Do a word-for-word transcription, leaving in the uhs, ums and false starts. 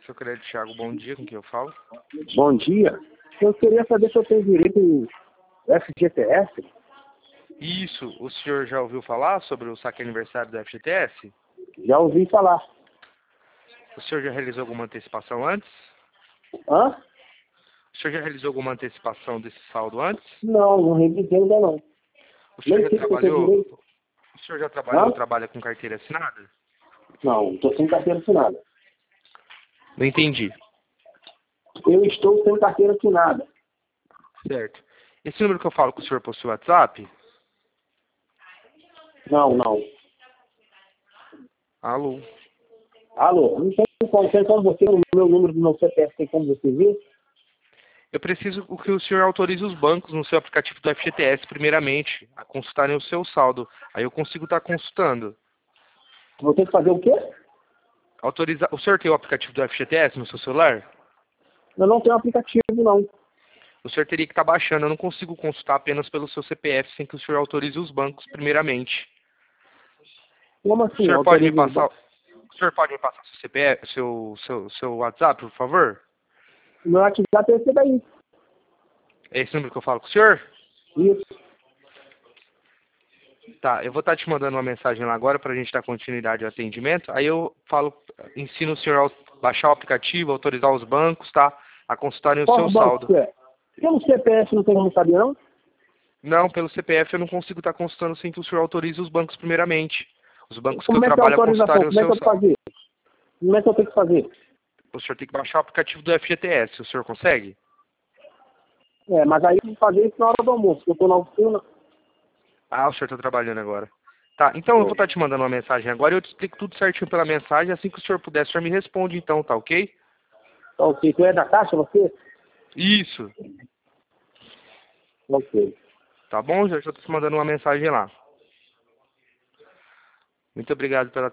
Seu querido Thiago, bom dia, com quem eu falo? Bom dia. Eu queria saber se eu tenho direito ao F G T S. Isso, o senhor já ouviu falar sobre o saque aniversário do F G T S? Já ouvi falar. O senhor já realizou alguma antecipação antes? Hã? O senhor já realizou alguma antecipação desse saldo antes? Não, não revisei ainda não. O senhor Nem já sei se eu tenho trabalhou? direito. O senhor já trabalhou ou Hã? trabalha com carteira assinada? Não, estou sem carteira assinada. Não entendi. Eu estou sem carteira assinada. Certo. Esse número que eu falo com o senhor possui WhatsApp? Não, não. Alô? Alô, não tem como, tem como você, o meu número do meu C P F, tem como você ver? Eu preciso que o senhor autorize os bancos no seu aplicativo do F G T S, primeiramente, a consultarem o seu saldo. Aí eu consigo estar consultando. Vou ter que fazer o quê? Autorizar... O senhor tem o aplicativo do F G T S no seu celular? Eu não tenho aplicativo, não. O senhor teria que estar baixando. Eu não consigo consultar apenas pelo seu C P F sem que o senhor autorize os bancos primeiramente. Como O assim? senhor pode me Autoriza os passar, bancos? o senhor pode me passar seu C P F, seu, seu, seu WhatsApp, por favor? O meu WhatsApp é esse daí. É esse número que eu falo com o senhor? Isso. Tá, eu vou estar te mandando uma mensagem lá agora para a gente dar continuidade ao atendimento. Aí eu falo, ensino o senhor a baixar o aplicativo, autorizar os bancos, tá? A consultarem o Qual seu banco saldo. que é? Pelo C P F não tem como saber, não? Não, pelo C P F eu não consigo estar consultando sem que o senhor autorize os bancos primeiramente. Os bancos que eu Como é que é a trabalho a autorização? consultarem o Como é que seu eu tenho que saldo. fazer? Como é que eu tenho que fazer? O senhor tem que baixar o aplicativo do F G T S. O senhor consegue? É, mas aí eu vou fazer isso na hora do almoço, eu tô na oficina. Ah, o senhor está trabalhando agora. Tá, então eu vou estar te mandando uma mensagem agora e eu te explico tudo certinho pela mensagem. Assim que o senhor puder, o senhor me responde então, tá ok? Tá ok. Tu é da Caixa, você? Isso. Ok. Tá bom? Já estou te mandando uma mensagem lá. Muito obrigado pela